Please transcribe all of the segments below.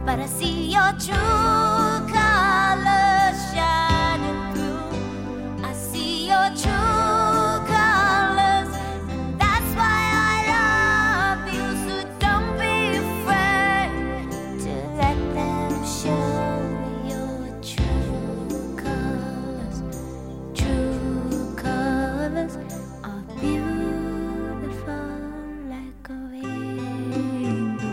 but I see your true colors shining through. I see your true colors, and that's why I love you. So don't be afraid to let them show your true colors. True colors are beautiful like a rainbow.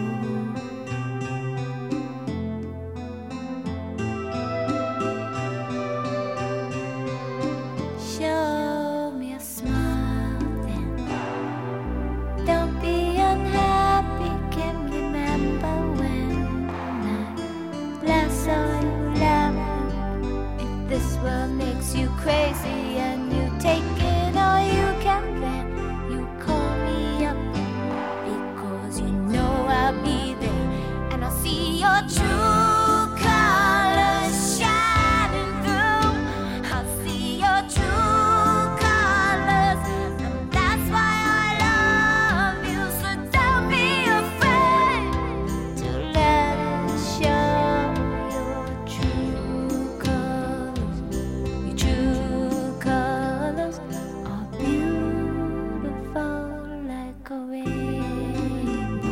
Show me a smile then. Don't be unhappy. Can remember when I last saw you laughing. If this world makes you crazy and you take it all you can, then you call me up, because you know I'll be there, and I'll see your true colors shining through. I'll see your true colors, and that's why I love you. So don't be afraid to let us show your true colors. Your true colors are beautiful like a rainbow.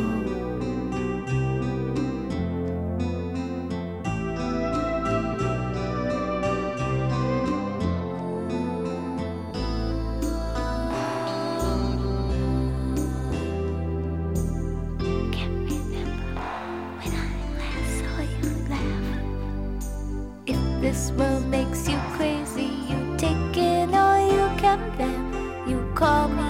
Can't remember when I last saw you laugh. If this world makes you crazy, you take it all you can, then you call me